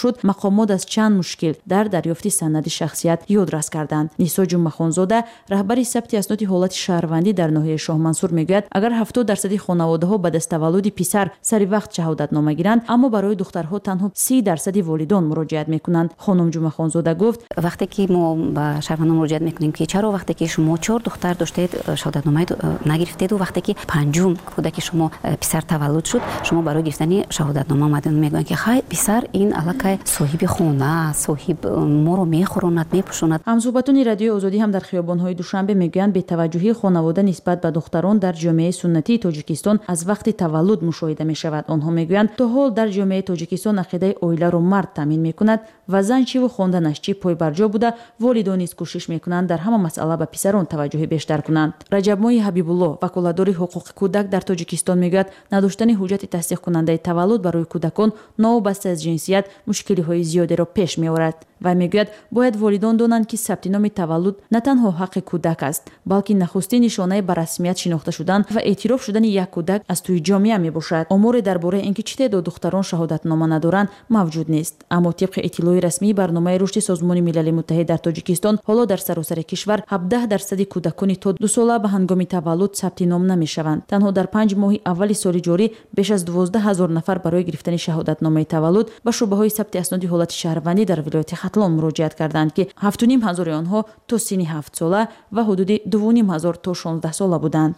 شد، مقامات از چند مشکل در دریافت سند شخصیت یادرس کردند. نیسا جمعه‌خانزاده رهبر ثبت اسناد حالت شهروندی در ناحیه شاه منصور میگوید اگر 70% خانواده‌ها به دست تولد پسر سری وقت شهادتنامه گیرند، اما برای دخترها تنها 30% والیدان مراجعت میکنند. خانم جمعه‌خانزاده گفت وقتی که ما به شهروندان مراجعت میکنیم که چرا وقتی که شما 4 دختر داشتید شهادتنامه نگرفتید و وقتی که پنجم کودک شما پسر تولد شد شما برای گرفتن شهادتنامه اومدین میگن که خیر پسر این الکه صاحب خونه صاحب ما رو میخوراند میپوشاند. همصحبتان رادیو آزادی هم در خیابان‌های دوشنبه میگویند بی‌توجهی خانواده نسبت به دختران در جامعه سنتی تاجیکستان از وقت تولد مشاهده میشود. آنها میگویند تا حال در جامعه تاجیکستان عقیده عائله را مرد تامین میکند و زن چی و خواندنش چی پای برجا بوده. والدان نیز کوشش میکنند در همه مسئله به پسران توجه بیشتر کنند. رجب ماهی حبیب‌الله وکالتدار حقوق کودک در تاجیکستان میگوید نداشتن حجت تصدیق کننده تولد برای کودکان نوابسته از جنسیت مشکلی‌های زیادی را پیش می‌آورد و میگوید باید والدان دانند که ثبت نام تولد نه تنها حق کودک است بلکه نخستین نشانه به رسمیت شناخته شدن و اعتراف شدن یک کودک از توی جامعه میباشد. آمار درباره اینکه چه تعداد دختران شهادتنامه ندارند موجود نیست، اما طبق اطلاع رسمی برنامه رشد سازمان ملل متحد در تاجیکستان حالا در سراسر کشور 17% کودکان تا 2 ساله به هنگام تولد ثبت نام نمیشوند. تنها در 5 ماه اول سال جاری بیش از 12,000 نفر برای گرفتن شهادتنامه تولد به شعبه‌های ثبت اسناد حالت شهروندی در ولایت ختلان مراجعت کردند که 7,500 آنها تا سن 7 ساله و حدود 2,500 تا 16 ساله بودند.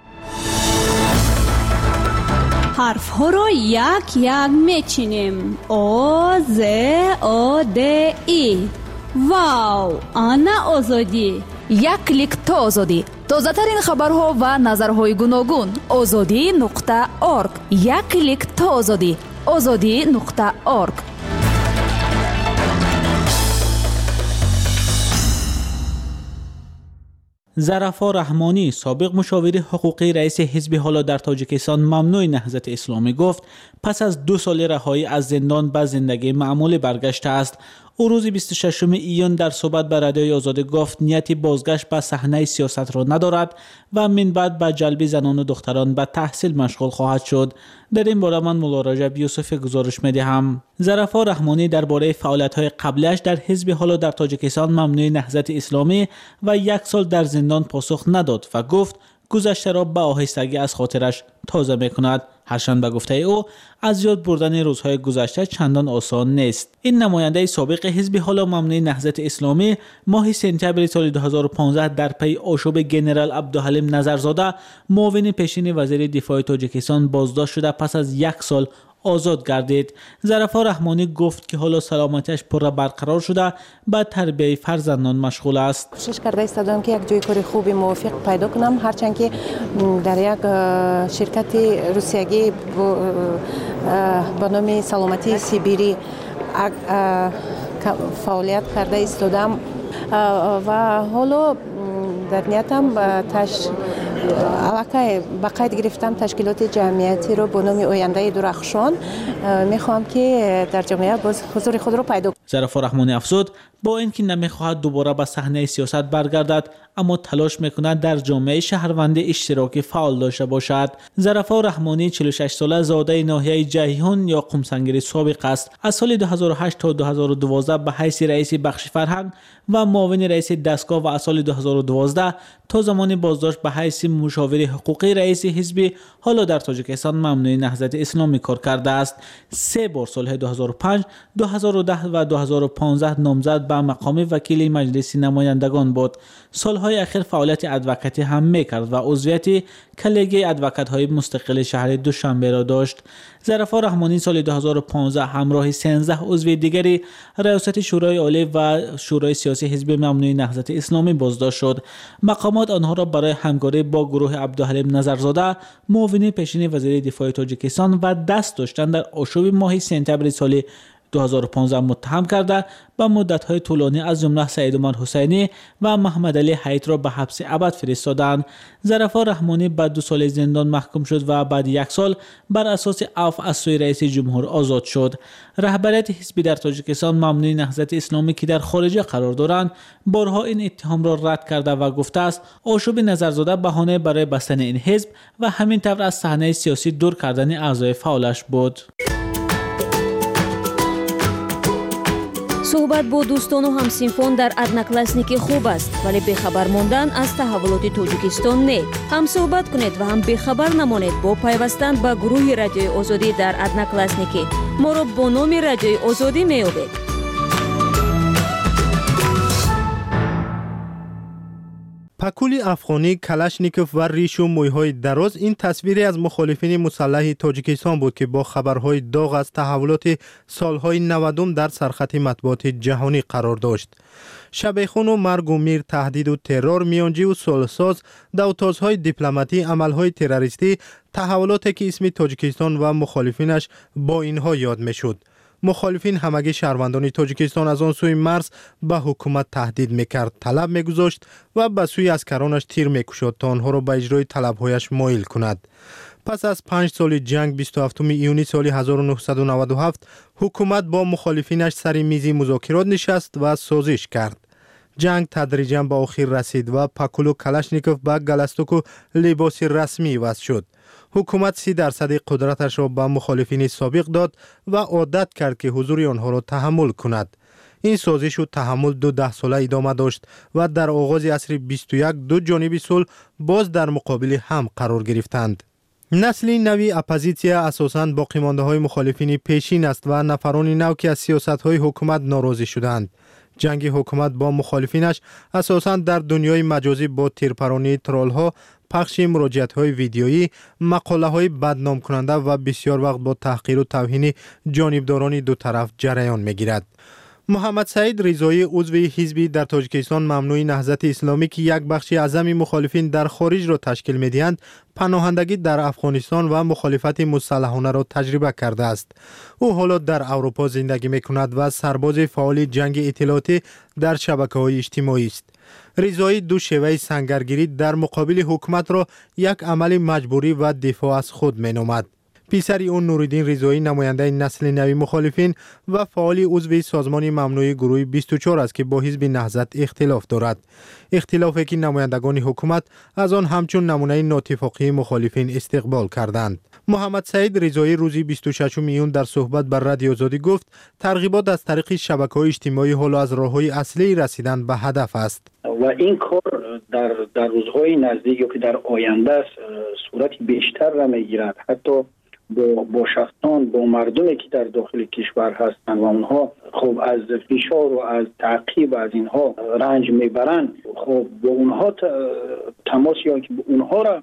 حرف ها را یک یک میچینیم. آ ز آ د ای. واو، انا آزادی. یک کلیک تا آزادی. تازه ترین خبرها و نظرهای گوناگون. azadi.org. یک کلیک تا آزادی. azadi.org. ظرفا رحمانی سابق مشاور حقوقی رئیس حزب حالا در تاجیکستان ممنوع نهضت اسلامی گفت پس از 2 سال رهایی از زندان به زندگی معمولی برگشته است. او روز 26 ایون در صحبت به رادیوی آزادی گفت نیت بازگشت به صحنه سیاست را ندارد و من بعد به جلب زنان و دختران به تحصیل مشغول خواهد شد. در این باره من مولا رجب یوسف گزارش می‌دهم. ظرفا رحمانی درباره فعالیت‌های قبلیش در حزب حالا در تاجیکستان ممنوع نهضت اسلامی و 1 سال در زندان پاسخ نداد و گفت گذشته را به آهستگی از خاطرش تازه می‌کند. هرچند به گفته او از یاد بردن روزهای گذشته چندان آسان نیست. این نماینده سابق حزب حالا ممنوع نهضت اسلامی ماه سپتامبر سال 2015 در پی آشوب گنرال عبدالحلیم نظرزاده معاون پیشین وزیر دفاع تاجیکستان بازداشت شده پس از 1 سال آزاد گردید. ظرفا رحمانی گفت که حالا سلامتیش پر برقرار شده به تربیت فرزندان مشغول است. کوشش کرده استادم که یک جای کاری خوبی موافق پیدا کنم، هرچند که در یک شرکت روسیایی با نام سلامتی سیبیری فعالیت کرده استادم و حالا در نیتم علاقه به قید گرفتم تشکیلات جمعیتی رو به نام آینده درخشان. میخوام که در جامعه باز حضور خود رو پیدا کنم. ظرفا رحمانی افزود با اینکه نمیخواهد دوباره به صحنه سیاست برگردد اما تلاش میکند در جامعه شهروندی اشتراکی فعال داشته باشد. ظرفا رحمانی 46 ساله زاده ناحیه جیهون یا قمسنگری سابق است. از سال 2008 تا 2012 به حیث رئیس بخش فرهنگ و معاون رئیس دستگاه و از سال 2012 تا زمان بازداشت به حیث مشاور حقوقی رئیس حزب حالا در تاجیکستان ممنوع نهضت اسلامی کار کرده است. 3 بار سال 2005، 2010 و 2015 نامزد به مقام وکیل مجلس نمایندگان بود. سالهای اخیر فعالیت ادوکاتی هم میکرد و عضویت کلیگه ادوکات‌های مستقل شهر دوشنبه را داشت. ظرفا رحمانی سال 2015 همراه 13 عضو دیگری ریاست شورای عالی و شورای سیاسی حزب ممنوع نهضت اسلامی بازداشت شد. مقامات آنها را برای همکاری با گروه عبدالحلیم نظرزاده معاون پیشین وزیر دفاع تاجیکستان و دست داشتن در آشوب ماه سپتامبر سال 2015 متهم کرده و مدت‌های طولانی از جمله سعید عمر حسینی و محمد علی حیات را به حبس ابد فرستادند. ظرفا رحمانی بعد 2 سال زندان محکوم شد و بعد 1 سال بر اساس عفو از سوی رئیس جمهور آزاد شد. رهبریت حزب در تاجیکستان ممنوع نهضت اسلامی که در خارج قرار دارند بارها این اتهام را رد کرده و گفته است آشوب نظرزاده بهانه برای بستن این حزب و همین طور از صحنه سیاسی دور کردن اعضای فعالش بود. суҳбат бо дӯстону ҳамсинфон дар одноклассники хуб аст, вале бехабар мондан аз таҳаввулоти тоҷикистон не. ҳам суҳбат кунед ва ҳам бехабар намонед бо пайвастан ба гурӯҳи радиои озодӣ дар одноклассники. моро бо номи радиои озодӣ меёбед. پکول افغانی، کلاشنیکوف و ریش و مویهای دراز این تصویری از مخالفین مسلح تاجیکستان بود که با خبرهای داغ از تحولات سالهای 90 در سرخط مطبوعات جهانی قرار داشت. شبیخون و مرگ و میر، تهدید و ترور، میانجی و صلح‌ساز، دوتازهای دیپلماتی، عملهای تروریستی، تحولاتی که اسم تاجیکستان و مخالفینش با اینها یاد میشد. مخالفین همگی شهروندان تاجیکستان از آن سوی مرز به حکومت تهدید میکرد، طلب میگذاشت و به سوی عسکرانش تیر میکشد تا آنها را به اجرای طلبهایش مایل کند. پس از 5 سال جنگ 27 ایونی سال 1997 حکومت با مخالفینش سر میز مذاکرات نشست و سازش کرد. جنگ تدریجاً به آخر رسید و پکول و کلاشنیکوف به گالستوک و لباس رسمی وضع شد. حکومت 30% قدرتش را به مخالفین سابق داد و عادت کرد که حضور آنها را تحمل کند. این سازش و تحمل 12 ساله ادامه داشت و در آغاز عصر 21 دو جانب صلح باز در مقابل هم قرار گرفتند. نسل نوی اپوزیسیا اساساً باقی مانده های مخالفین پیشین است و نفران نو که از سیاست های حکومت ناراضی شدند. جنگ حکومت با مخالفینش اساساً در دنیای مجازی با تیرپرانی ترول ها، پخش مراجعات های ویدیویی، مقاله های بدنام کننده و بسیار وقت با تحقیر و توهین جانبداران دو طرف جریان میگیرد. محمد سعید رضایی عضو حزبی در تاجیکستان ممنوع نهضت اسلامی که یک بخش اعظم مخالفین در خارج را تشکیل می‌دهند، پناهندگی در افغانستان و مخالفت مسلحانه را تجربه کرده است. او حالا در اروپا زندگی می‌کند و سرباز فعال جنگ اطلاعاتی در شبکه‌های اجتماعی است. رضایی دو شیوه سنگرگیری در مقابل حکومت را یک عمل مجبوری و دفاع از خود می‌نامد. پسر اون نوردین رضایی نماینده نسل نوی مخالفین و فعال عضو سازمان ممنوع گروه 24 است که با حزب نهضت اختلاف دارد. اختلافی که نمایندگان حکومت از آن همچون نمونه ناتفاقی مخالفین استقبال کردند. محمد سعید رضایی روز 26 میون در صحبت بر رادیو آزادی گفت ترغیبات از طریق شبکه‌های اجتماعی حالا از راه‌های اصلی رسیدن به هدف است. و این کار در روزهای نزدیک یا که در آینده صورت بیشتر را میگیرد. حتی با شخصان، با مردمی که در داخل کشور هستند و اونها خب از فشار و از تعقیب از اینها رنج میبرند، خب با اونها تماس یا که اونها را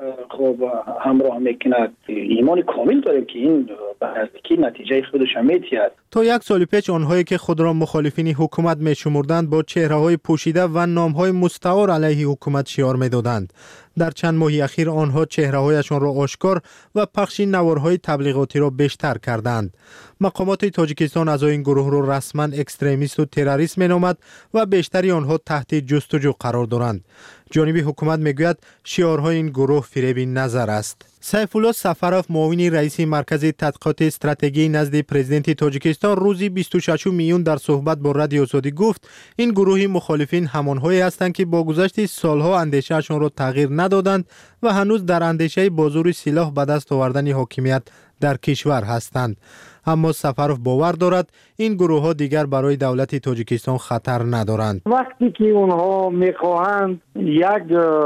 خب همراه میکند. ایمان کامل داریم که این به نزدیکی نتیجه خودش میتید. تا یک سال پیش آنهایی که خود را مخالفین حکومت میشمردند با چهره‌های پوشیده و نام‌های مستعار علیه حکومت شعار میدادند. در چند ماه اخیر آنها چهره‌هایشان را آشکار و پخش نوارهای تبلیغاتی را بیشتر کردند. مقامات تاجیکستان از این گروه را رسما اکستریمیست و تروریست مینامد و بیشتری آنها تحت جستجو قرار دارند. جانب حکومت میگوید شعارهای این گروه فریب نظر است. سیف الله سفروف معاون رئیس مرکز تحقیقات استراتژی نزد پرزیدنت تاجیکستان روز 26 میون در صحبت با رادیو آزادی گفت این گروه مخالفین همانهایی هستند که با گذشت سالها اندیشه‌شان را تغییر ندادند و هنوز در اندیشه بازور سلاح به دست آوردن حاکمیت در کشور هستند. اما سفروف باور دارد این گروه ها دیگر برای دولت تاجیکستان خطر ندارند. وقتی که اونها میخواهند یک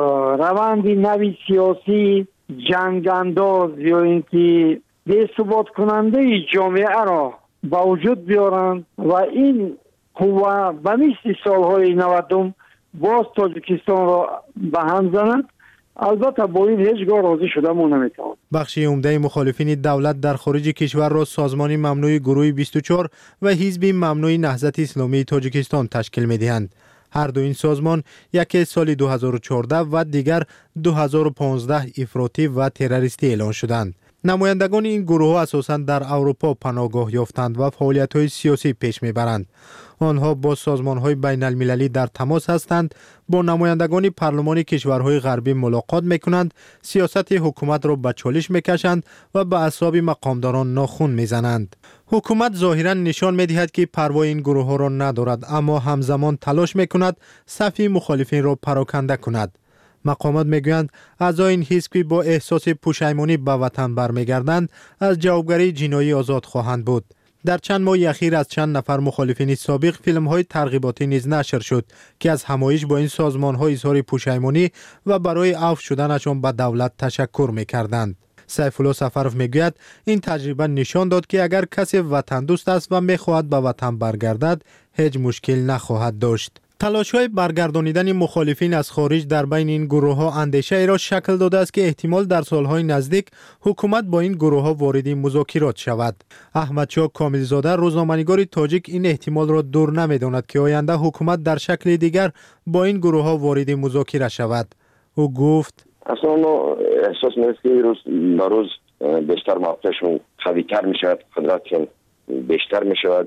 روند نوی سیاسی جنگ انداز یا اینکه بی‌ثبات کننده جامعه را با وجود بیارند و این قوه به مثل سالهای 90 باز تاجیکستان را به هم زنند، البته با این هیچگاه راضی شده ما نمیتوانیم. بخش عمده مخالفین دولت در خارج کشور را سازمان ممنوع گروه 24 و حزب ممنوع نهضت اسلامی تاجیکستان تشکیل می‌دهند. هر دو این سازمان یکی سال 2014 و دیگر 2015 افراطی و تروریستی اعلان شدند. نمایندگان این گروه ها اساساً در اروپا پناهگاه یافتند و فعالیت‌های سیاسی پیش می‌برند. آنها با سازمان‌های بین‌المللی در تماس هستند، با نمایندگان پارلمان کشورهای غربی ملاقات می‌کنند، سیاست حکومت را به چالش می‌کشند و به اعصاب مقامداران ناخن می‌زنند. حکومت ظاهراً نشان می‌دهد که پروای این گروه‌ها را ندارد، اما همزمان تلاش می‌کند صف مخالفین را پراکنده کند. مقامات میگویند اعضای این حزب که با احساس پشیمانی به وطن برمیگردند از جوابگری جنایی آزاد خواهند بود. در چند ماه اخیر از چند نفر مخالفین سابق فیلم‌های ترغیباتی نیز نشر شد که از همایش با این سازمان‌ها اظهار پشیمانی و برای عفو شدنشان به دولت تشکر می‌کردند. سیف الله سفرов میگوید این تجربه نشان داد که اگر کسی وطن دوست است و می‌خواهد به وطن برگردد هیچ مشکل نخواهد داشت. تلاش‌های برگردانیدن مخالفین از خارج در بین این گروه‌ها اندیشه را شکل داده است که احتمال در سال‌های نزدیک حکومت با این گروه‌ها وارد مذاکرات شود. احمدشاه کاملزاده روزنامه‌نگار تاجیک این احتمال را دور نمی‌داند که آینده حکومت در شکل دیگر با این گروه‌ها وارد مذاکره شود. او گفت اصلا احساس می‌کنم که روز به روز بیشتر موقعشون قوی‌تر می‌شود، قدرتشون بیشتر می‌شود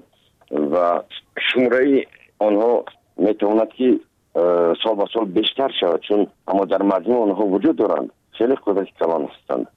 و شماره آنها میتواند که سال به سال بیشتر شود، چون اما در مجموع آنها وجود دارند. خیلی قدرت کلان هستند.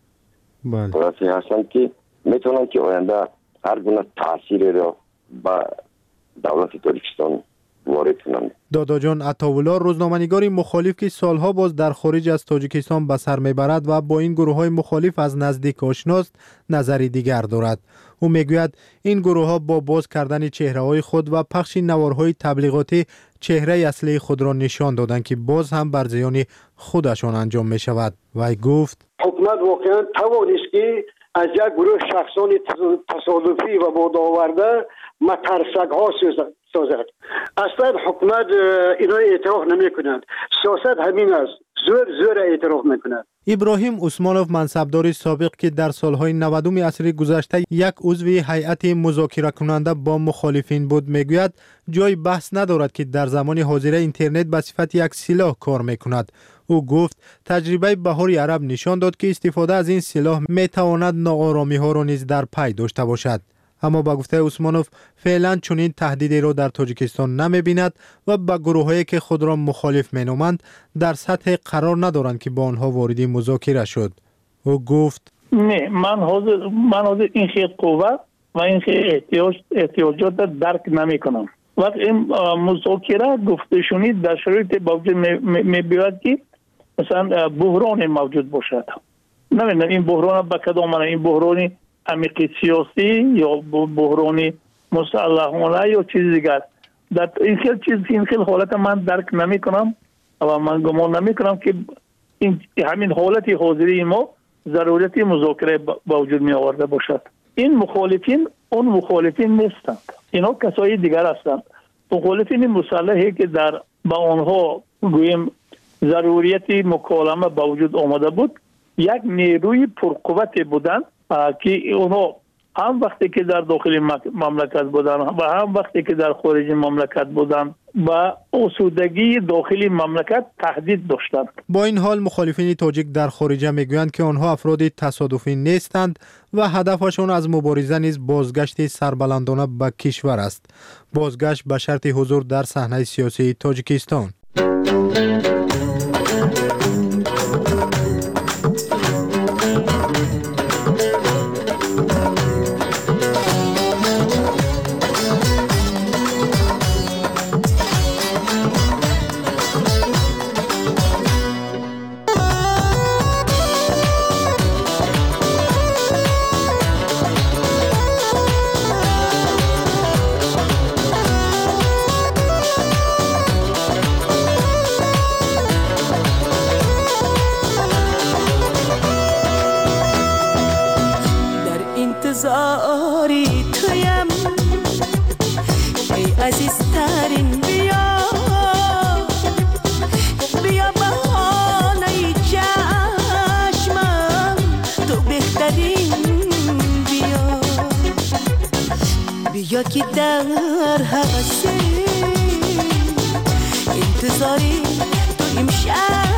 قدرتی هستند که میتونند که آینده هر گونه تأثیری را به دولت تاجیکستان وارد کنند. دادا جان عطاوالله روزنامه‌نگاری مخالف که سالها باز در خارج از تاجیکستان به سر میبرد و با این گروه‌های مخالف از نزدیک آشناست، نظری دیگر دارد. او میگوید این گروه‌ها با باز کردن چهره‌های خود و پخش نوارهای تبلیغاتی چهره اصلی خود را نشان دادند که باز هم بر زیان خودشان انجام می‌شود. وی گفت حکومت واقعا توانست که از یک گروه شخصان تصادفی و بادآورده مترسک‌ها سازد. اصلا حکومت اینا اعتراف نمی کند. سیاست همین است. زور اعتراف میکند. ابراهیم عثمانوف منصبدار سابق که در سالهای 90 عصر گذشته یک عضو هیئت مذاکره کننده با مخالفین بود میگوید جای بحث ندارد که در زمان حاضر اینترنت به صفت یک سلاح کار میکند. او گفت تجربه بهار عرب نشان داد که استفاده از این سلاح میتواند ناآرامی ها را نیز در پی داشته باشد. اما با گفته عثمانوف فعلا چنین تهدیدی را در تاجیکستان نمی‌بیند و با گروه‌هایی که خود را مخالف می‌نامند در سطح قرار ندارند که با آنها وارد مذاکره شد. او گفت نه من حاضر این خیلی قوه و این خیلی احتیاجات درک نمی‌کنم. وقتی این مذاکره گفتشونی در شرایط باوجود می‌بیاید که مثلا بحران موجود باشد. نه این بحران با کدام این بحرانی عمیق سیاسی یا بحرانی مسلحانه یا چیز دیگر در این خیلی حالت من درک نمی کنم و من گمان نمی کنم که همین حالت حاضری ما ضرورت مذاکره با وجود می آورده باشد. این مخالفین اون مخالفین نیستند، اینا کسای دیگر هستند. مخالفین مسلحی که در با آنها گویم ضروریت مکالمه با وجود آمده بود یک نیروی پرقوت بودند که اونها هم وقتی که در داخل مملکت بودن و هم وقتی که در خارج مملکت بودن و آسودگی داخل مملکت تهدید داشتند. با این حال مخالفین تاجیک در خارج میگویند که آنها افراد تصادفی نیستند و هدفشان از مبارزه نیز بازگشت سربلندانه به کشور است. بازگشت به شرط حضور در صحنه سیاسی تاجیکستان. انتظاری تویم ای عزیزترین بیا بهانه چشمم تو بهترین بیا که در حوث انتظاری تو امشب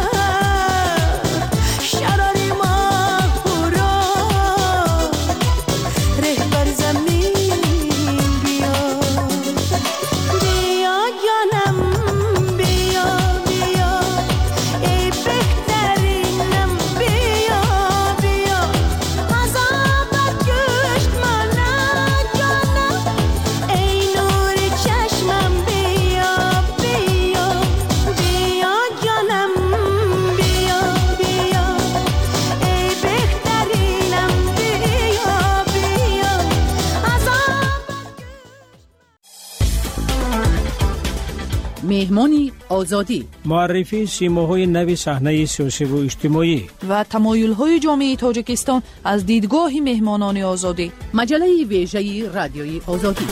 меҳмони озодӣ, муаррифии симоҳои нави саҳнаи сиёсиву иҷтимоӣ ва тамоюлҳои ҷомеаи тоҷикистон аз дидгоҳи меҳмонони озодӣ. маҷалаи вежаи радиои озодӣ.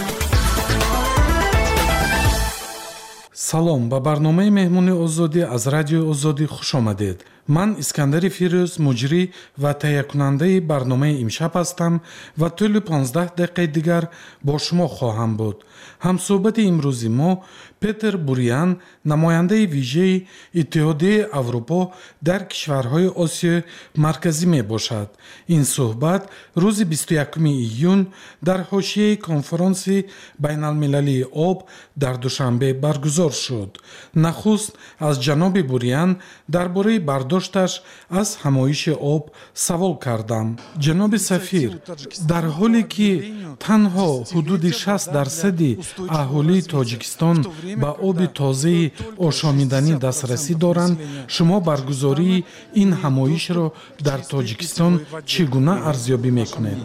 салом, ба барномаи меҳмони озодӣ аз радиои озодӣ хуш омадед. ман искандари фирӯз, муҷрӣ ва таҳиякунандаи барномаи имшаб ҳастам ва тӯли 15 дақиқаи дигар бо шумо хоҳам буд. ҳамсӯҳбати имрӯзи мо Петер Бурян, намояндаи вижаи Иттиҳодияи Аврупо дар кишварҳои Осиёи Марказӣ мебошад. ин суҳбат рӯзи 21 июн дар ҳошияи конференсияи байналмилалии об дар Душанбе баргузор шуд. нахуст аз ҷаноби Бурян дар бораи бардошташ аз ҳамоиши об савол кардам. ҷаноби сафир, дар ҳоле ки танҳо ҳудуди 60% аҳолии Тоҷикистон ба оби тозаи ошомиданӣ дастрасӣ доранд, шумо баргузории ин ҳамоишро дар Тоҷикистон чӣ гуна арзёбӣ мекунед?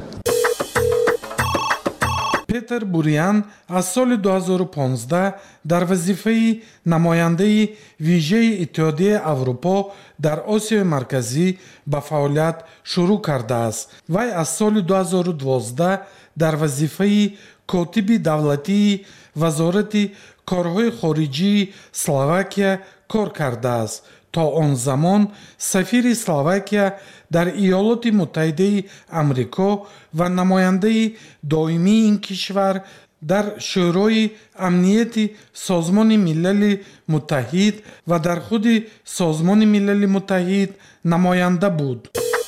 Петер Бурян аз соли 2015 дар вазифаи намояндаи вижаи Иттиҳодияи Аврупо дар Осиёи Марказӣ ба фаъолият шурӯъ кардааст. Вай аз соли 2012 дар вазифаи котиби давлатии вазорати корҳои хориҷии Словакия кор кардааст. то он замон сафири Словакия дар Иёлоти Муттаҳидаи Амрико ва намояндаи доимии ин кишвар дар шӯрои амнияти Созмони Милали Муттаҳид ва дар худи Созмони Милали Муттаҳид намоянда буд.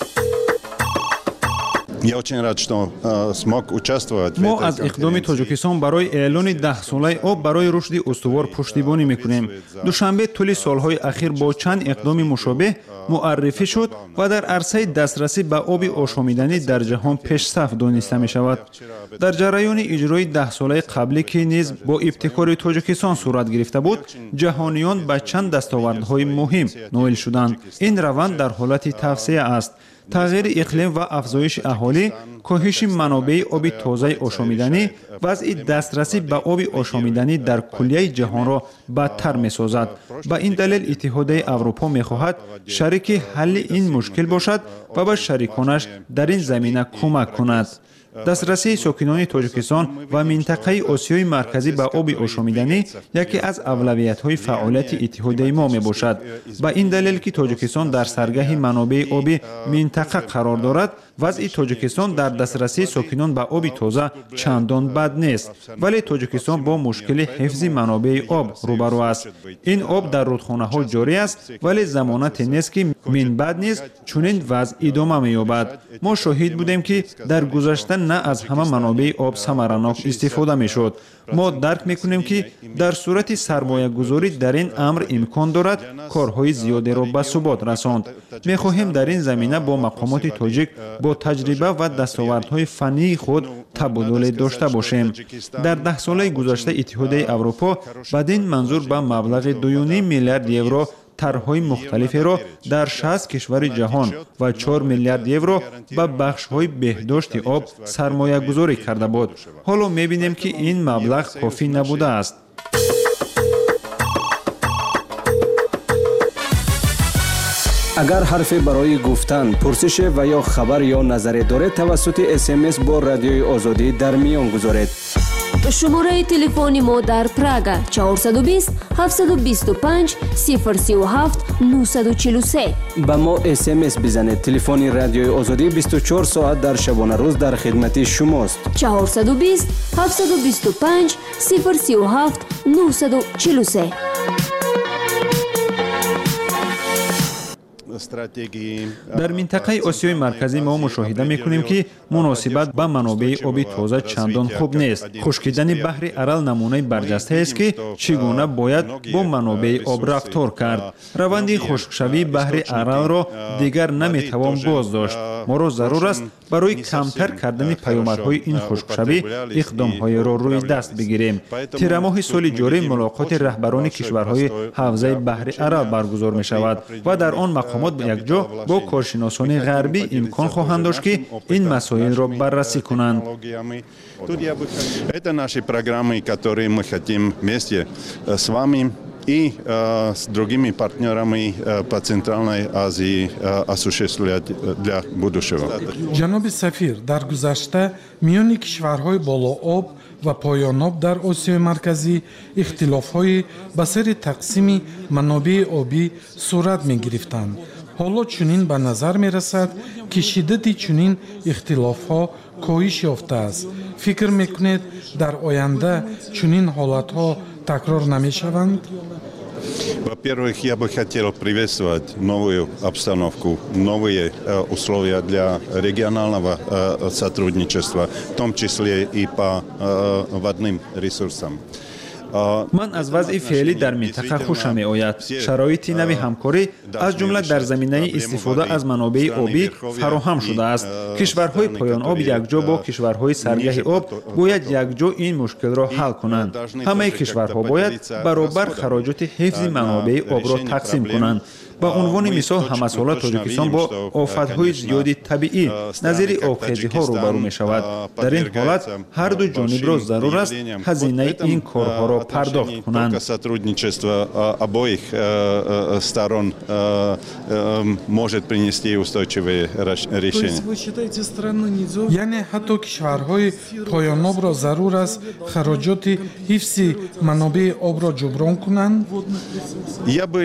мо аз иқдоми тоҷикистон барои эълони 10-солаи об барои рушди устувор пуштибонӣ мекунем. душанбе тӯли солҳои ахир бо чанд иқдоми мушобеҳ муаррифӣ шуд ва дар арсаи дастрасӣ ба оби ошомиданӣ дар ҷаҳон пешсаф дониста мешавад. дар ҷараёни иҷрои 10-солаи қаблӣ ки низ бо ибтикори тоҷикистон сурат гирифта буд, ҷаҳониён ба чанд дастовардҳои муҳим ноил шуданд. ин раванд дар ҳолати тавсея аст. тағйири иқлим ва афзоиши аҳолӣ, коҳиши манобеи оби тозаи ошомиданӣ, вазъи дастрасӣ ба оби ошомиданӣ дар куллияи ҷаҳонро бадтар месозад. ба ин далел Иттиҳодияи Аврупо мехоҳад шарики ҳалли ин мушкил бошад ва ба шариконаш дар ин замина кӯмак кунад. дастрасии сокинони Тоҷикистон ва минтақаи Осиёи Марказӣ ба оби ошомиданӣ яке аз авлавиятҳои фаъолияти иттиҳодияи мо мебошад. ба ин далел ки Тоҷикистон дар саргаҳи манобеи оби минтақа қарор дорад, вазъи Тоҷикистон дар дастрасии сокинон ба оби тоза чандон бад нест, вале Тоҷикистон бо мушкили ҳифзи манобеи об рӯбарӯ аст. ин об дар рудхонаҳо ҷорӣ аст, вале замонате нест ки минбаъд низ чунин вазъ идома меёбад. мо шоҳид будем ки дар гузашта на аз ҳама манобеи об самаранок истифода мешуд. мо дарк мекунем ки дар сурати сармоягузорӣ дар ин амр имкон дорад корҳои зиёдеро ба субот расонд. мехоҳем дар ин замина бо мақомоти тоҷик бо таҷриба ва дастовардҳои фаннии худ табодуле дошта бошем. дар 10-солаи гузашта Иттиҳодияи Аврупо бадин манзур ба маблағи 2.5 миллиард евро тарҳҳои мухталиферо дар 60 кишвари ҷаҳон ва 4 миллиард евро ба бахшҳои беҳдошти об сармоягузорӣ карда буд. ҳоло мебинем ки ин маблағ кофӣ набудааст. агар ҳарфе барои гуфтан, пурсише ва ё хабар ё назаре доред, тавассути SMS бо Радиои Озодӣ дар миён гузоред. шумораи телефони мо дар Прага 420 725 037 943. ба мо SMS бизанед. телефони Радиои Озодӣ 24 соат дар шабонарӯз дар хидмати шумост. 420 725 037 943. дар минтақаи Осиёи Марказӣ мо мушоҳида мекунем ки муносибат ба манобеи оби тоза чандон хуб нест. хушкидани баҳри Арал намунаи барҷастаест ки чӣ гуна бояд бо манобеи об рафтор кард. раванди хушкшавии баҳри Аралро дигар наметавон боздошт. моро зарур аст барои камтар кардани паёмадҳои ин хушкшавӣ иқдомҳоеро рӯи даст бигирем. тирамоҳи соли ҷорӣ мулоқоти раҳбарони кишварҳои ҳавзаи баҳри Арал баргузор мешавад ва дар он мақомот якҷо бо коршиносони ғарбӣ имкон хоҳанд дошт ки ин масоилро баррасӣ кунанд. Это наши программы, которые мы хотим вместе с вами и с другими партнерами по Центральной Азии осуществлять для будущего. ҷаноби сафир дар гузашта миёни кишварҳои болооб ва поёноб дар осиёи марказӣ ихтилофҳои ба сари тақсими манобеи обӣ сурат мегирифтанд. ҳоло чунин ба назар мерасад ки шиддати чунин ихтилофҳо коҳиш ёфтааст. фикр мекунед дар оянда чунин ҳолатҳо такрор намешаванд? Во-первых, я бы хотел приветствовать новую обстановку, новые условия для регионального сотрудничества, в том числе и по водным ресурсам. ман аз вазъи феълӣ дар минтақа хушам меояд. шароити нави ҳамкорӣ аз ҷумла дар заминаи истифода аз манобеи обӣ фароҳам шудааст. кишварҳои поёноб якҷо бо кишварҳои саргаҳи об бояд якҷо ин мушкилро ҳал кунанд. ҳамаи кишварҳо бояд баробар хароҷоти ҳифзи манобеи обро тақсим кунанд. ба унвони мисол ҳамасола тоҷикистон бо офатҳои зиёди табиӣ назири обхезиҳо рӯбарӯ мешавад. дар ин ҳолат ҳарду ҷонибро зарур аст ҳазинаи ин корҳоро пардохт кунанд. Сотрудничество обоих сторон может принести устойчивые решения. яъне ҳатто кишварҳои поёнобро зарур аст хароҷоти ҳифзи манобеи обро ҷуброн кунанд? Я бы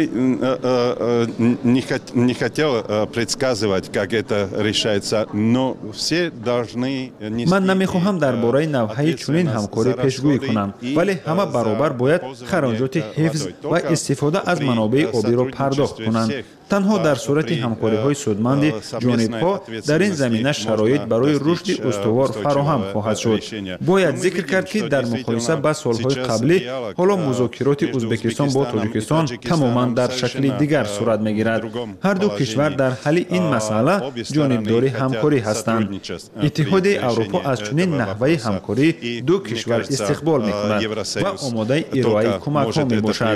не хотел предсказывать, как это решается, но все должны... ман намехоҳам дар бораи навъҳои чунин ҳамкорӣ пешгӯӣ кунам, вале ҳама баробар бояд хароҷоти ҳифз ва истифода аз манобеи обиро пардохт кунанд. танҳо дар сурати ҳамкориҳои судманди ҷонибҳо дар ин замина шароит барои рушди устувор фароҳам хоҳад шуд. бояд зикр кард, ки дар муқоиса ба солҳои қаблӣ ҳоло музокироти ӯзбекистон бо тоҷикистон тамоман дар шакли дигар сурат мегирад. ҳарду кишвар дар ҳалли ин масъала ҷонибдори ҳамкорӣ ҳастанд. иттиҳодияи аврупо аз чунин наҳваи ҳамкорӣ ду кишвар истиқбол мекунад ва омодаи ироаи кӯмакҳо мебошад.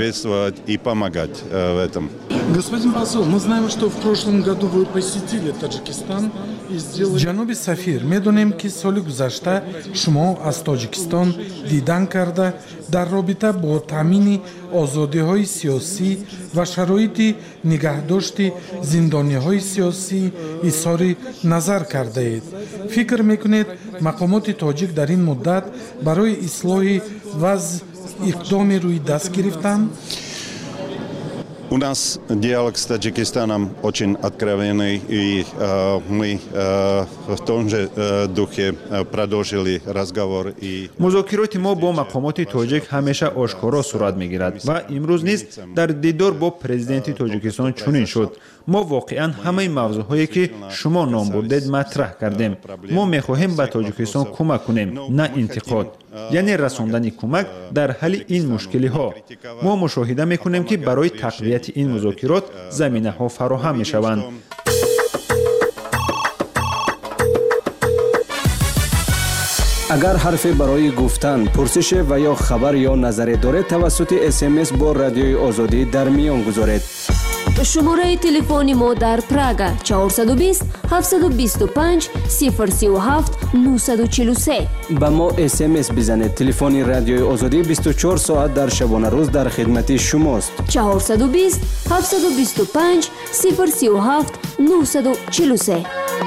Господин посол, мы знаем, что в прошлом году вы посетили Таджикистан и сделали... ҷаноби сафир, медонем ки соли гузашта шумо аз Тоҷикистон дидан карда дар робита бо таъмини озодиҳои сиёсӣ ва шароити нигаҳдошти зиндониҳои сиёсӣ изҳори назар кардаед. фикр мекунед мақомоти тоҷик дар ин муддат барои ислоҳи вазъ иқдоми рӯйдаст гирифтанд? У нас диалог с Таджикистаном очень откровенный, и мы в том же духе продолжили разговор. музокироти мо бо мақомоти тоҷик ҳамеша ошкоро сурат мегирад ва имрӯз низ дар дидор бо президенти Тоҷикистон чунин шуд. мо воқеан ҳамаи мавзӯъҳое ки шумо ном бурдед матраҳ кардем. мо мехоҳем ба Тоҷикистон кӯмак кунем, на интиқод, яъне расондани кӯмак дар ҳалли ин мушкилиҳо. мо мушоҳида мекунем, ки барои тақвияти ин музокирот заминаҳо фароҳам мешаванд. агар ҳарфе барои гуфтан, пурсише ва ё хабар ё назаре доред, тавассути смс бо радиои озодӣ дар миён гузоред. шумораи телефони мо дар Прага 420 725 037 943. ба мо смс бизанед. телефони радиои озодӣ 24 соат дар шабонарӯз дар хидмати шумост. 420 725 037 943.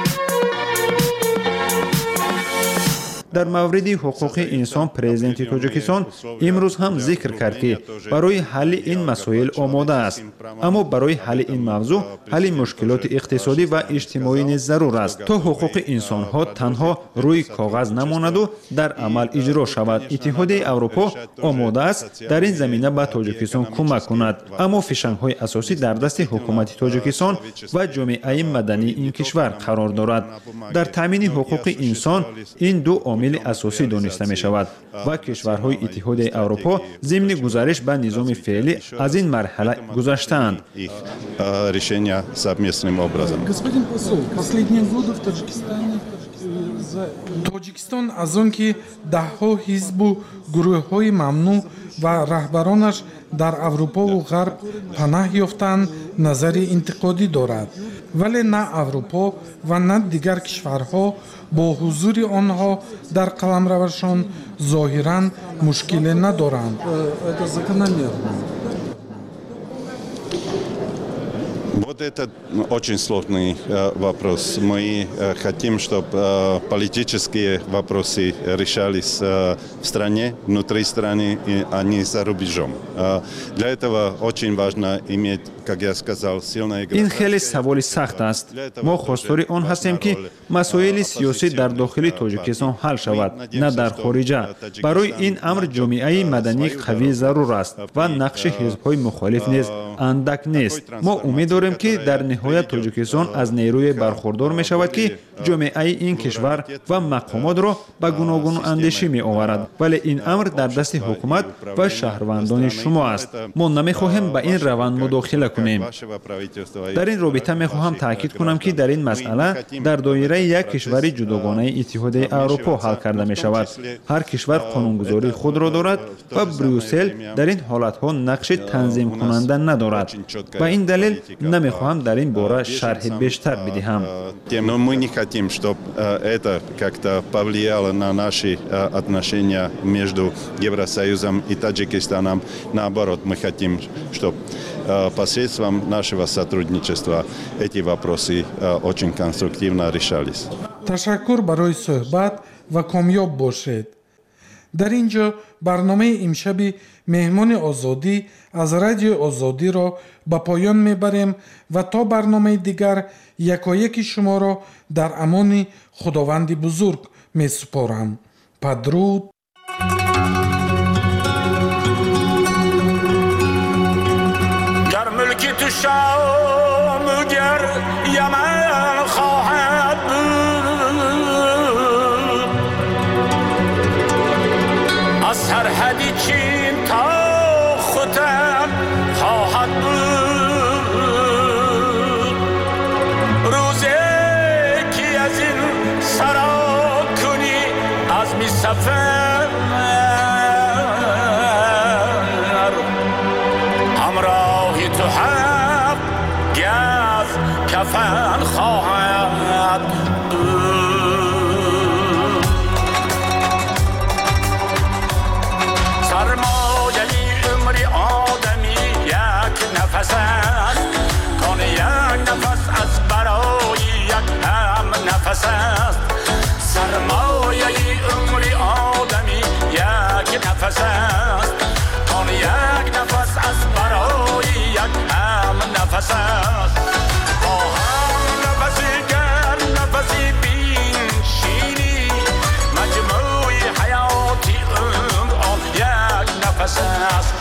дар мавриди ҳуқуқи инсон президенти Тоҷикистон имрӯз ҳам зикр кард, ки барои ҳалли ин масоил омода аст. аммо барои ҳалли ин мавзӯъ ҳалли мушкилоти иқтисодӣ ва иҷтимоӣ низ зарур аст, то ҳуқуқи инсонҳо танҳо рӯи коғаз намонаду дар амал иҷро шавад. иттиҳодияи аврупо омода аст дар ин замина ба Тоҷикистон кӯмак кунад, аммо фишангҳои асосӣ дар дасти ҳукумати Тоҷикистон ва ҷомеаи мадании ин кишвар қарор дорад. дар таъмини ҳуқуқи инсон ин ду омили асосӣ дониста мешавад ва кишварҳои иттиҳодияи аврупо зимни гузариш ба низоми феълӣ аз ин марҳала гузаштаанд. Решение совместным образом. Господин посол, последние годы в Таджикистане Тоҷикистон аз он ки даҳҳо ҳизбу гурӯҳҳои мамнӯъ ва раҳбаронаш дар Аврупову Ғарб панаҳ ёфтанд, назари интиқодӣ дорад. вале на Аврупо ва на дигар кишварҳо бо ҳузури онҳо дар қаламравашон зоҳиран мушкиле надоранд. Вот это очень сложный вопрос. Мы хотим, чтобы политические вопросы решались в стране, внутри страны, а не за рубежом. Для этого очень важно иметь, как я сказал, сильное государство. ин хеле саволи сахт аст. Мо хостори он ҳастем ки масоили сиёсӣ дар дохили Тоҷикистон ҳал шавад, на дар хориҷа. Барои ин амр ҷомеаи маданӣ қавӣ зарур аст ва нақши ҳизбҳои мухолиф низ андак нест. Мо умед дорем ки дар ниҳоят Тоҷикистон аз нерӯе бархурдор мешавад ки ҷомеаи ин кишвар ва мақомотро ба гуногун андешӣ меоварад, вале ин амр дар дасти ҳукумат ва шаҳрвандони шумо аст. Мо намехоҳем ба ин раванд мудохила кунем. дар ин робита мехоҳам таъкид кунам ки дар ин масъала дар доираи як кишвари ҷудогонаи иттиҳодияи аврупо ҳал карда мешавад. ҳар кишвар қонунгузории худро дорад ва Брюссел дар ин ҳолатҳо нақши танзимкунанда надорад. Ба ин далел намехоҳам дар ин бора шарҳи бештар бидиҳам. Но мы не хотим, чтобы это как-то повлияло на наши отношения между Евросоюзом и Таджикистаном. Наоборот, мы хотим, чтобы посредством нашего сотрудничества эти вопросы очень конструктивно решались. Ташаккур барои суҳбат ва комёб бошед. дар ин ҷо барномаи имшаби меҳмони озодӣ аз радиои озодиро ба поён мебарем ва то барномаи дигар якояки шуморо дар амони худованди бузург месупорам. Падруд. گر ملکی تو شام گر یمن خواهد بود از سرحدی چین تا ختن خواهد بود روزی که از این سرا کنی از می سفر همراهی تو هم گز کفن خواهد بود سرمایه عمر آدمی یک نفس است کان یک نفس از برای یک هم نفس است سرمایه عمر آدمی یک نفس است کان یک نفس از برای یک هم نفس است با هم نفسی گر نفسی بین شیری مجموع حیاتی عمر آن یک نفس است